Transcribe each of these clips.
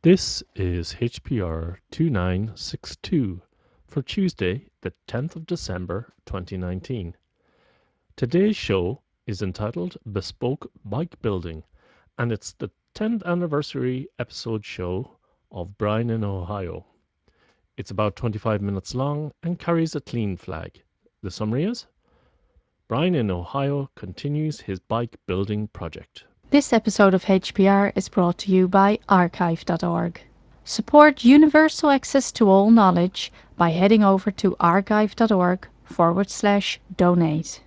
This is HPR 2962 for Tuesday, the 10th of December 2019. Today's show is entitled Bespoke Bike Building, and it's the 10th anniversary episode show of Brian in Ohio. It's about 25 minutes long and carries a clean flag. The summary is Brian in Ohio continues his bike building project. This episode of HPR is brought to you by archive.org. Support universal access to all knowledge by heading over to archive.org/donate.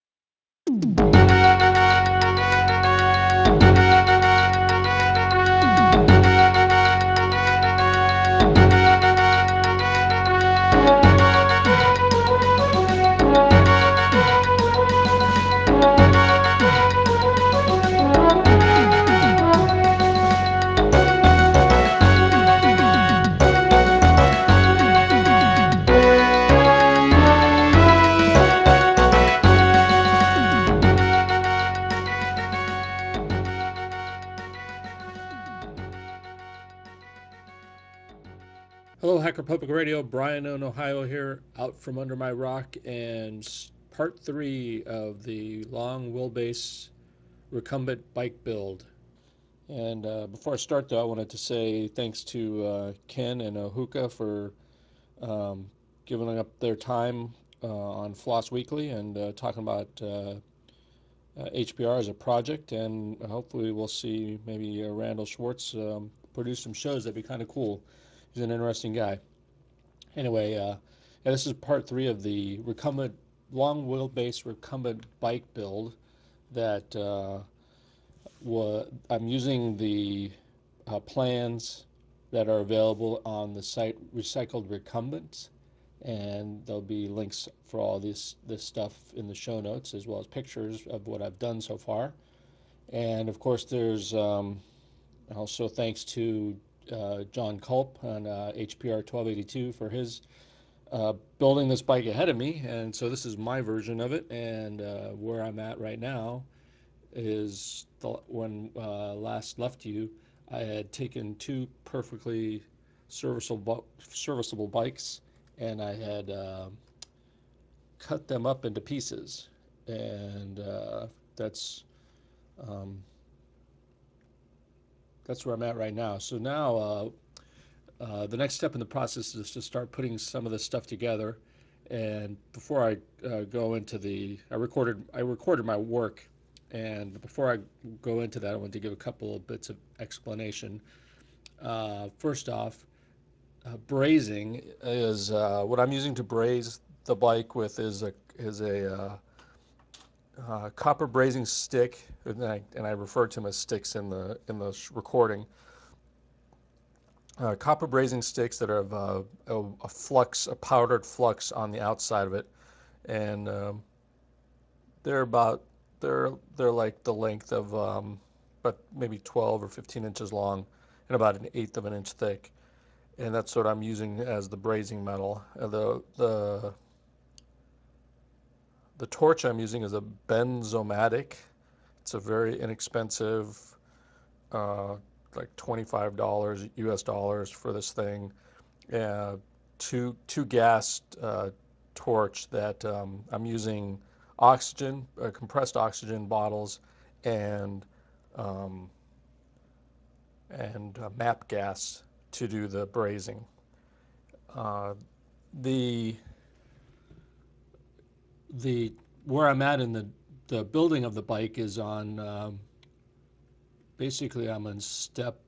Hello, Hacker Public Radio. Brian in Ohio here, out from under my rock, and part three of the long wheelbase recumbent bike build. And before I start, though, I wanted to say thanks to Ken and Ohuka for giving up their time on Floss Weekly and talking about HPR as a project. And hopefully, we'll see maybe Randall Schwartz produce some shows. That'd be kind of cool. He's an interesting guy. Anyway, yeah, this is part three of the recumbent, long wheelbase recumbent bike build that I'm using the plans that are available on the site Recycled Recumbents, and there'll be links for all this stuff in the show notes, as well as pictures of what I've done so far. And of course, there's also thanks to John Culp on HPR 1282 for his building this bike ahead of me. And so this is my version of it. And where I'm at right now is when last left you, I had taken two perfectly serviceable bikes, and I had cut them up into pieces. And that's um, that's where I'm at right now. So now the next step in the process is to start putting some of this stuff together. And before I go into I recorded my work, and before I go into that, I want to give a couple of bits of explanation. First off, brazing is what I'm using to braze the bike with is a copper brazing stick, and I refer to them as sticks in the recording. Copper brazing sticks that have a powdered flux on the outside of it, and they're about they're like the length of but maybe 12 or 15 inches long, and about an eighth of an inch thick, and that's what I'm using as the brazing metal. The torch I'm using is a Benzomatic. It's a very inexpensive, uh, like $25 US dollars for this thing. uh, two gas torch that I'm using oxygen, compressed oxygen bottles, and um, MAP gas to do the brazing. Uh, the the Where I'm at in the building of the bike is on basically I'm on step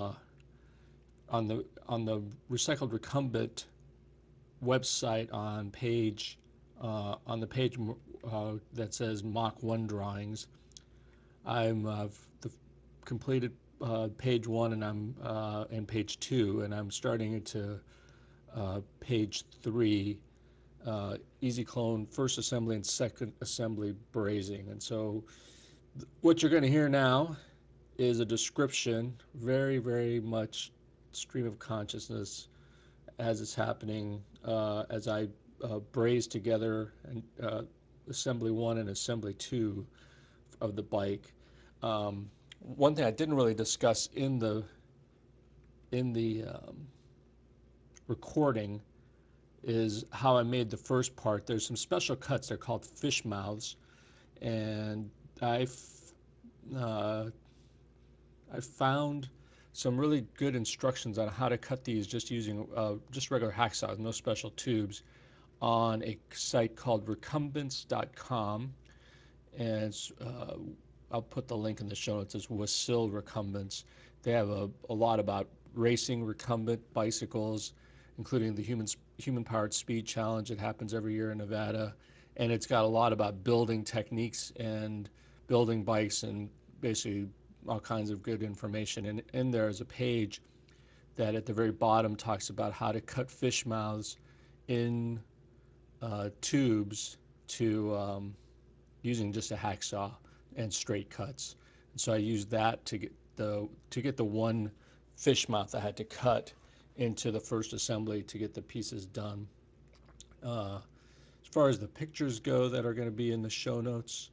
on the recycled recumbent website on the page that says Mach 1 drawings. I'm completed page 1, and I'm and page 2, and I'm starting into page 3, easy clone, first assembly and second assembly brazing. And so what you're going to hear now is a description, very, very much stream of consciousness as it's happening, as I braze together and assembly 1 and assembly 2 of the bike. One thing I didn't really discuss in in the recording is how I made the first part. There's some special cuts. They're called fish mouths, and uh, I found some really good instructions on how to cut these just using just regular hacksaws, no special tubes, on a site called recumbents.com. And I'll put the link in the show notes. It's Wasil Recumbents. They have a lot about racing recumbent bicycles, including the human-powered speed challenge that happens every year in Nevada. And it's got a lot about building techniques and building bikes and basically all kinds of good information. And in there is a page that at the very bottom talks about how to cut fish mouths in tubes to using just a hacksaw and straight cuts. And so I used that to get the one fish mouth I had to cut into the first assembly to get the pieces done. As far as the pictures go that are going to be in the show notes,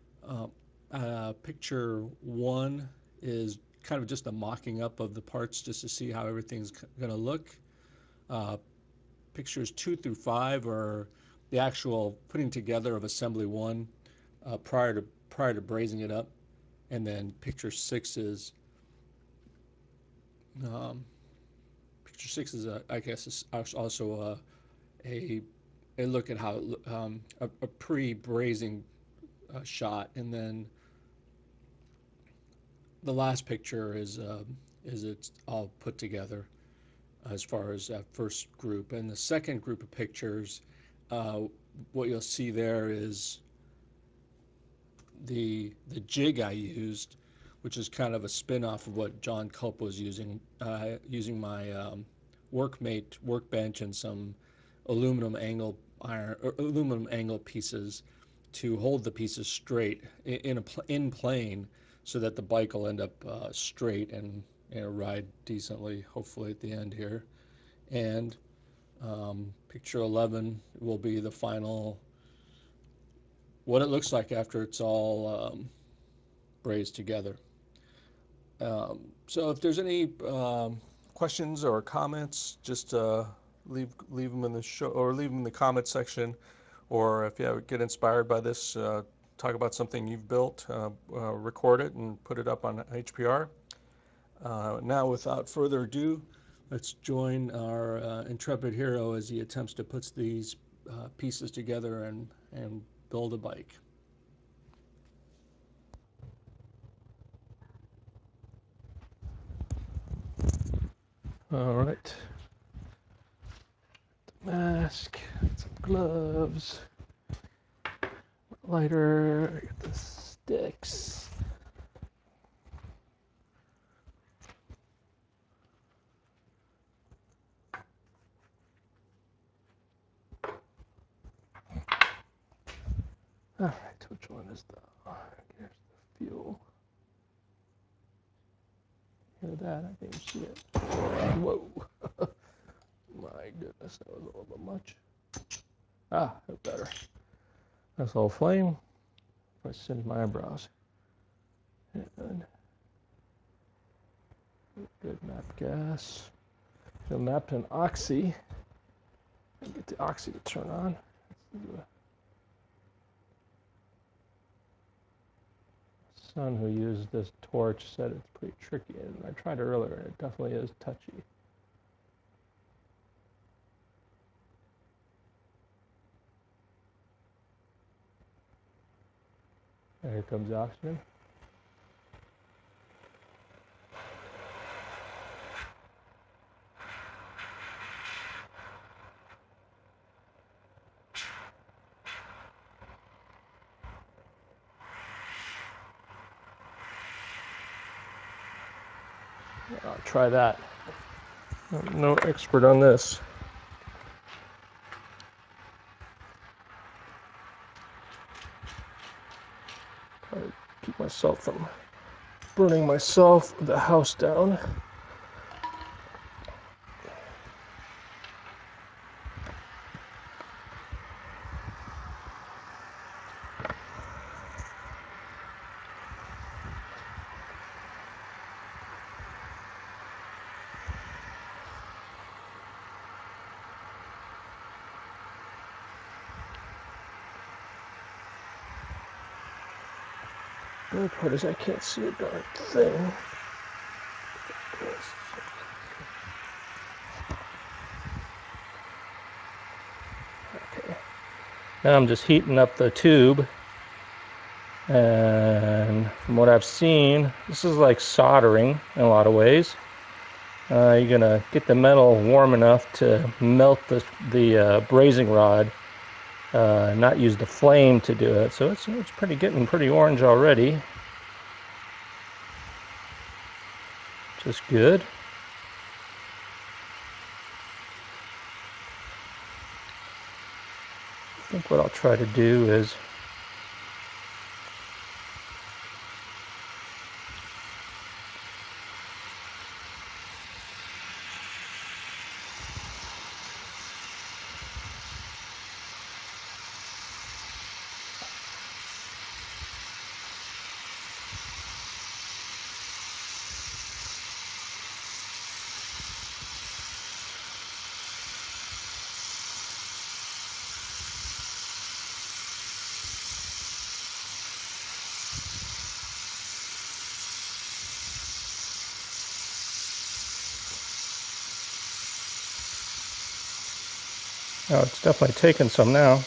picture 1 is kind of just a mocking up of the parts just to see how everything's going to look. Pictures 2 through 5 are the actual putting together of assembly 1 prior to brazing it up, and then picture 6 is I guess is also a look at how a pre-brazing shot, and then the last picture is it's all put together as far as that first group. And the second group of pictures, what you'll see there is the jig I used, which is kind of a spin-off of what John Culp was using, using my Workmate workbench and some aluminum angle pieces to hold the pieces straight in plane, so that the bike will end up straight and ride decently, hopefully at the end here. And picture 11 will be the final, what it looks like after it's all brazed together. So if there's any questions or comments, just leave them in the show, or leave them in the comment section, or if you get inspired by this, talk about something you've built, record it and put it up on HPR. Now, without further ado, let's join our intrepid hero as he attempts to put these pieces together and build a bike. All right. Mask, some gloves, lighter, get the sticks. All right, which one is here's the fuel. Hear that? I didn't see it. Whoa. My goodness, that was a little bit much. Ah, better. That's all flame. I singe my eyebrows. And good map gas. So mapped an oxy. Get the oxy to turn on. Son who used this torch said it's pretty tricky, and I tried it earlier and it definitely is touchy. And here comes the oxygen. I'll try that. I'm no expert on this. Try to keep myself from burning the house down. The only part is I can't see a darn thing. Okay. Now I'm just heating up the tube. And from what I've seen, this is like soldering in a lot of ways. You're going to get the metal warm enough to melt the brazing rod, not use the flame to do it. So it's getting pretty orange already. Just good. I think what I'll try to do is oh, it's definitely taking some now.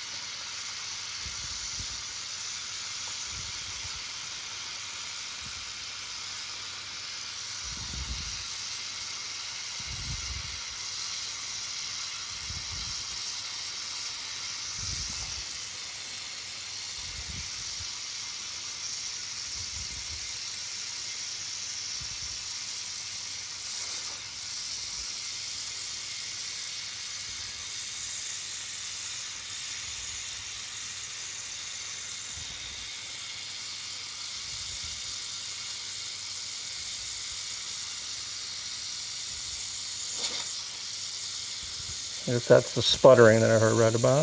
I guess that's the sputtering that I read about.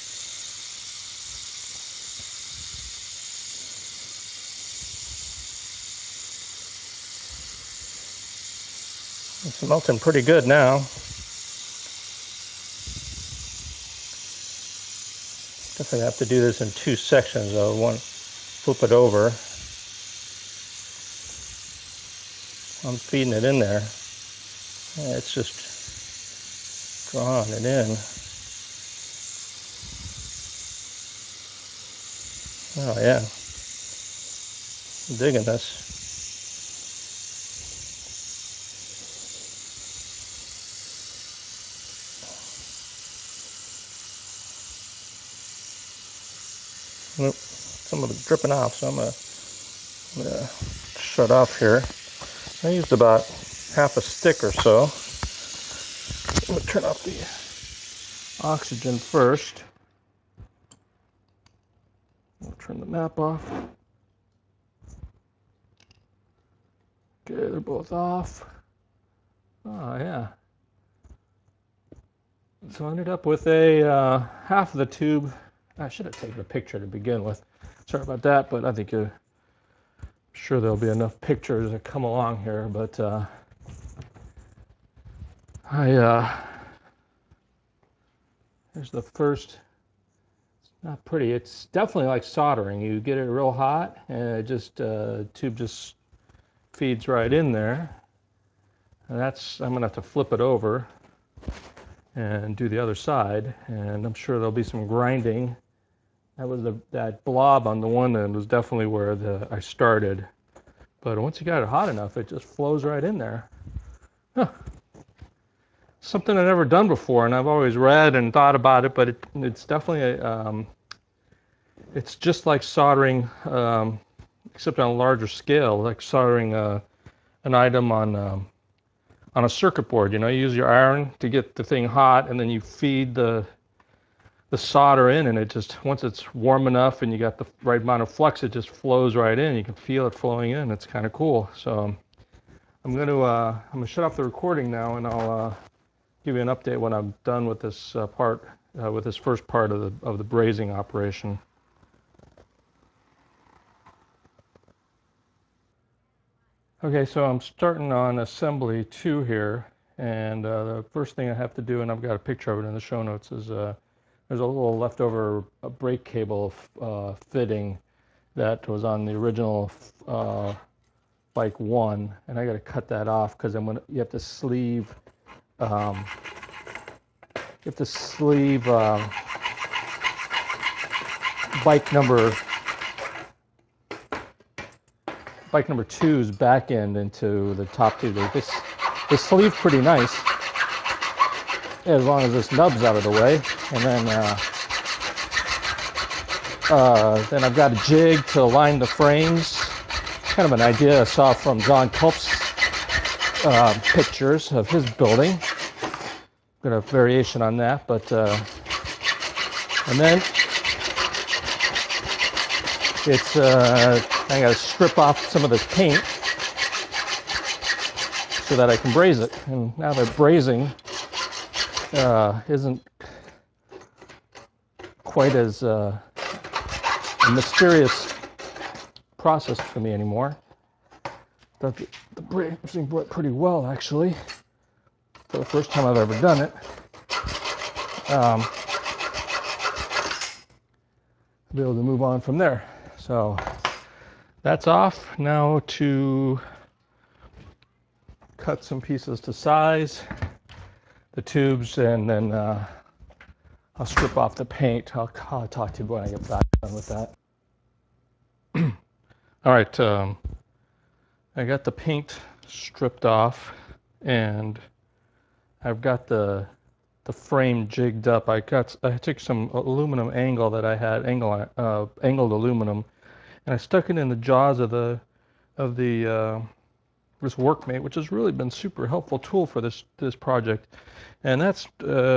It's melting pretty good now. Definitely have to do this in two sections though. One, flip it over. I'm feeding it in there. It's just drawing it in. Oh yeah, I'm digging this. Nope, some of it's dripping off, so I'm gonna shut off here. I used about half a stick or so. I'm gonna turn off the oxygen first. I'll turn the map off. Okay, they're both off. Oh yeah. So I ended up with a half of the tube. I should have taken a picture to begin with. Sorry about that, but I think I'm sure there'll be enough pictures that come along here. But here's the first. It's not pretty. It's definitely like soldering. You get it real hot, and it just tube just feeds right in there. And I'm gonna have to flip it over and do the other side, and I'm sure there'll be some grinding. That was that blob on the one end was definitely where I started. But once you got it hot enough, it just flows right in there. Huh. Something I've never done before, and I've always read and thought about it, but it's definitely it's just like soldering, except on a larger scale, like soldering an item on a circuit board. You use your iron to get the thing hot, and then you feed the solder in, and it just, once it's warm enough and you got the right amount of flux, it just flows right in. You can feel it flowing in. It's kind of cool. So I'm gonna shut off the recording now, and I'll give you an update when I'm done with this with this first part of the brazing operation. Okay, so I'm starting on assembly 2 here, and the first thing I have to do, and I've got a picture of it in the show notes, is there's a little leftover brake cable fitting, that was on the original bike 1, and I got to cut that off because you have to sleeve bike number two's back end into the top tube. This sleeve pretty nice as long as this nub's out of the way, and then I've got a jig to align the frames. Kind of an idea I saw from John Culp's pictures of his building. Got a variation on that, but and then it's I got to strip off some of this paint so that I can braze it. And now the brazing isn't quite as a mysterious process for me anymore. Thought the brazing went pretty well, actually, for the first time I've ever done it. I'll be able to move on from there. So that's off. Now to cut some pieces to size, the tubes, and then I'll strip off the paint. I'll talk to you when I get back done with that. All right, I got the paint stripped off, and I've got the frame jigged up. I took some aluminum angle that I had, angled aluminum, and I stuck it in the jaws of this Workmate, which has really been super helpful tool for this project. And that's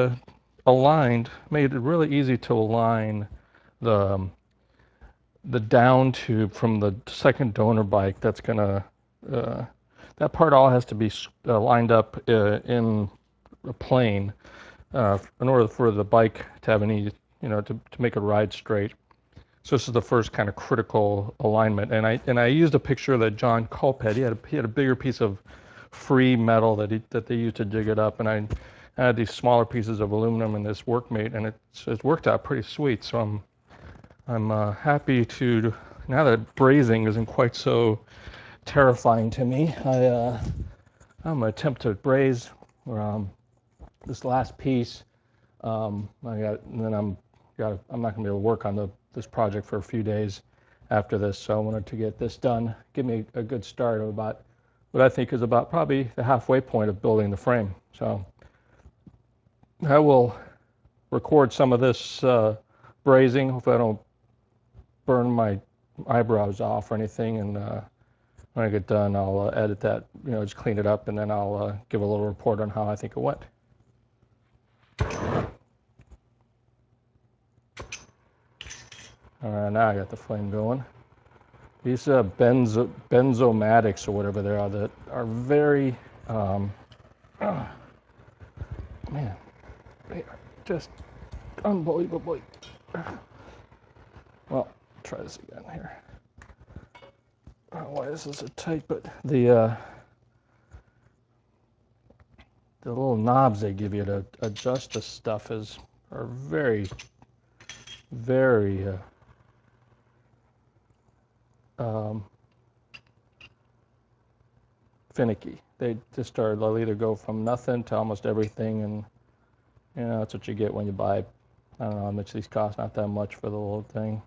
made it really easy to align the down tube from the second donor bike. That's gonna that part all has to be lined up in a plane in order for the bike to have any, to make it ride straight. So this is the first kind of critical alignment, and I used a picture that John Culp had. He had a bigger piece of free metal that they used to jig it up, and I had these smaller pieces of aluminum in this Workmate, and it's worked out pretty sweet. So I'm happy to, now that brazing isn't quite so terrifying to me, I'm gonna attempt to braze this last piece. I'm not gonna be able to work on this project for a few days after this, so I wanted to get this done, give me a good start of about what I think is about probably the halfway point of building the frame. So I will record some of this brazing. Hopefully I don't burn my eyebrows off or anything, and when I get done, I'll edit that, just clean it up, and then I'll give a little report on how I think it went. All right, now I got the flame going. These benzomatics or whatever they are that are very, man, they are just unbelievably. Well, try this again here. I don't know why this is so tight, but the little knobs they give you to adjust the stuff are very, very finicky. They'll either go from nothing to almost everything, and that's what you get when you buy. I don't know how much these cost. Not that much for the little thing.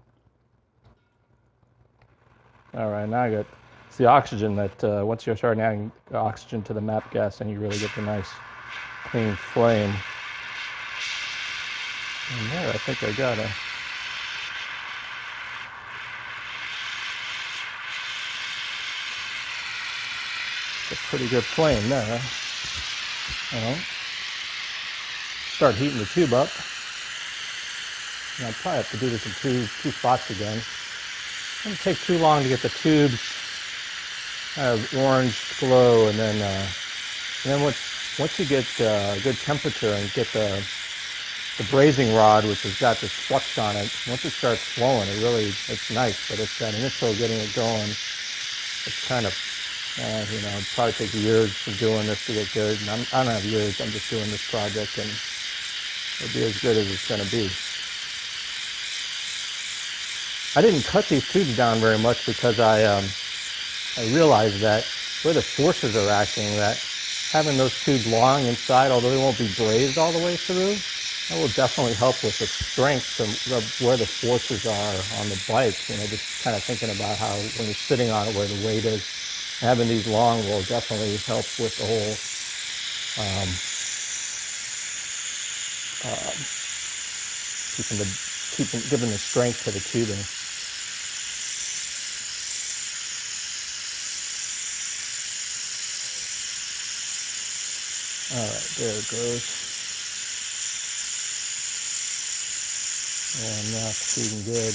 All right, now it's the oxygen that once you start adding oxygen to the MAPP gas, then you really get the nice clean flame. And there, I think I got a pretty good flame there. Start heating the tube up. And I'll probably have to do this in two spots again. It doesn't take too long to get the tubes kind of orange glow, and then once you get good temperature and get the brazing rod, which has got this flux on it, once it starts flowing, it's nice. But it's that initial getting it going. It's kind of, it'd probably take years of doing this to get good. And I don't have years. I'm just doing this project, and it'll be as good as it's going to be. I didn't cut these tubes down very much because I realized that where the forces are acting, that having those tubes long inside, although they won't be brazed all the way through, that will definitely help with the strength of where the forces are on the bike. Just kind of thinking about how when you're sitting on it, where the weight is, having these long will definitely help with the whole giving the strength to the tubing. All right, there it goes. And now it's feeding good.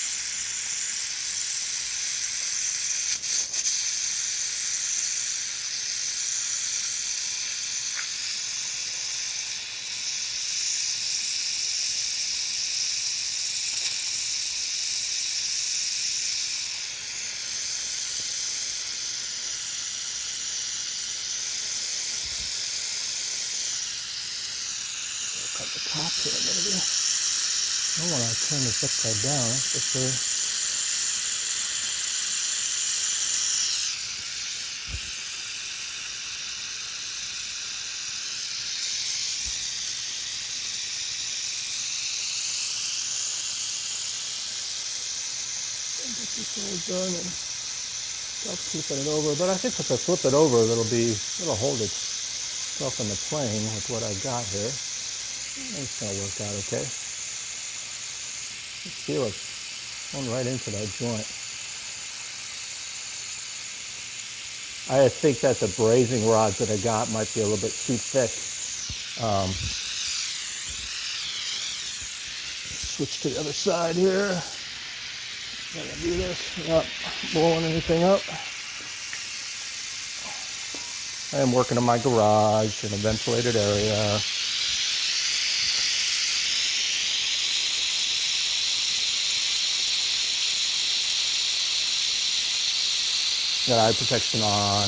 Cut the top here, maybe. I don't want to turn this upside down, that's for sure. Get this all done and stop flipping it over. But I think if I flip it over, it'll hold itself in the plane with what I've got here. It's gonna work out okay. Let's feel it going right into that joint. I think that the brazing rods that I got might be a little bit too thick. Switch to the other side here. Gonna do this, not blowing anything up. I am working in my garage in a ventilated area. Got eye protection on.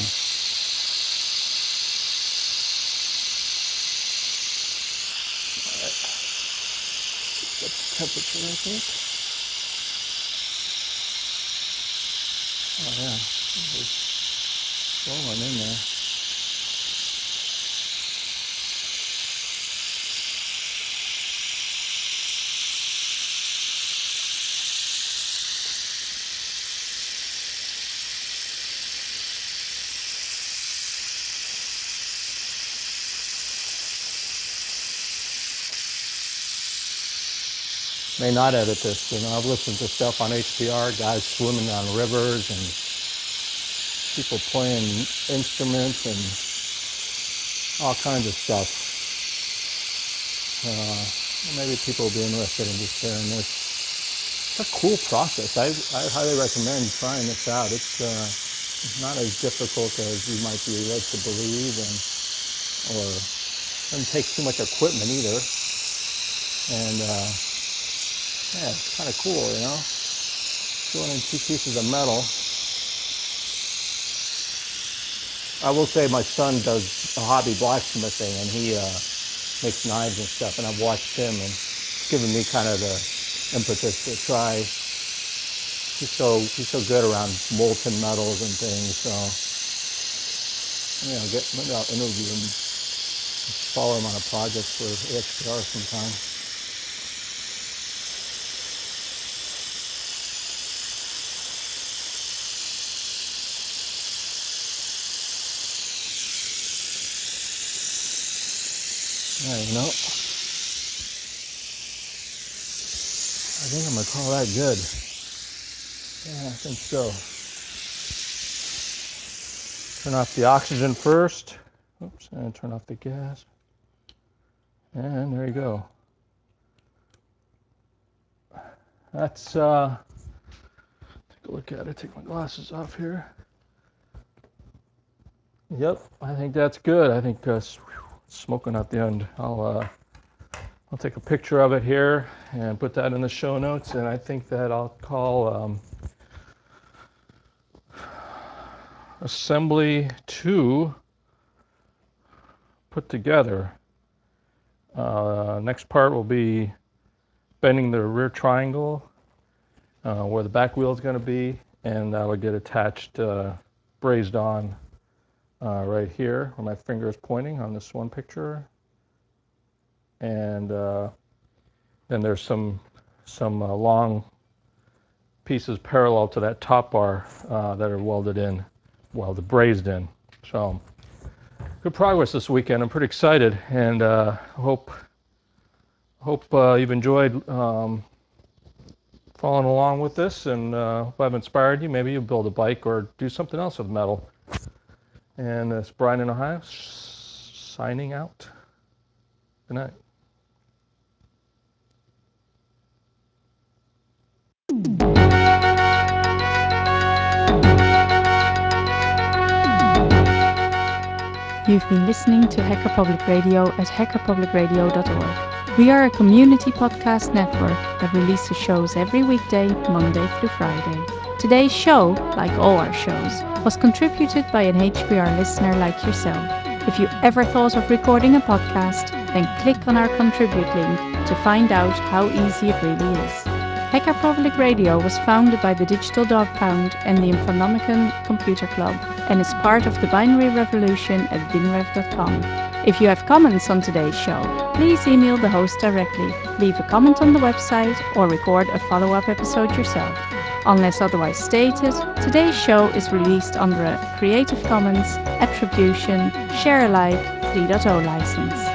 Temperature, I think. Oh yeah, it's rolling in there. May not edit this, I've listened to stuff on HPR, guys swimming on rivers and people playing instruments and all kinds of stuff. Maybe people will be interested in just hearing this. It's a cool process. I highly recommend trying this out. It's not as difficult as you might be led to believe, or doesn't take too much equipment either. And yeah, it's kind of cool, Doing in two pieces of metal. I will say my son does a hobby blacksmithing, and he makes knives and stuff, and I've watched him, and it's given me kind of the impetus to try. He's so good around molten metals and things, so maybe I'll interview him, follow him on a project for AHPR sometime. Yeah, I think I'm gonna call that good. Yeah, I think so. Turn off the oxygen first. Oops, and turn off the gas. And there you go. That's take a look at it. Take my glasses off here. Yep, I think that's good. I think smoking out the end. I'll take a picture of it here and put that in the show notes. And I think that I'll call assembly 2 put together. Next part will be bending the rear triangle. where the back wheel is going to be, and that would get attached, brazed on right here where my finger is pointing on this one picture. And then there's some long pieces parallel to that top bar that are brazed in. So good progress this weekend. I'm pretty excited, and hope you've enjoyed following along with this, and if I've inspired you, maybe you'll build a bike or do something else with metal. And it's Brian in Ohio, signing out. Good night. You've been listening to Hacker Public Radio at hackerpublicradio.org. We are a community podcast network that releases shows every weekday, Monday through Friday. Today's show, like all our shows, was contributed by an HPR listener like yourself. If you ever thought of recording a podcast, then click on our contribute link to find out how easy it really is. Hacker Public Radio was founded by the Digital Dog Pound and the Infonomicon Computer Club and is part of the binary revolution at binrev.com. If you have comments on today's show, please email the host directly, leave a comment on the website, or record a follow-up episode yourself. Unless otherwise stated, today's show is released under a Creative Commons Attribution Share Alike 3.0 license.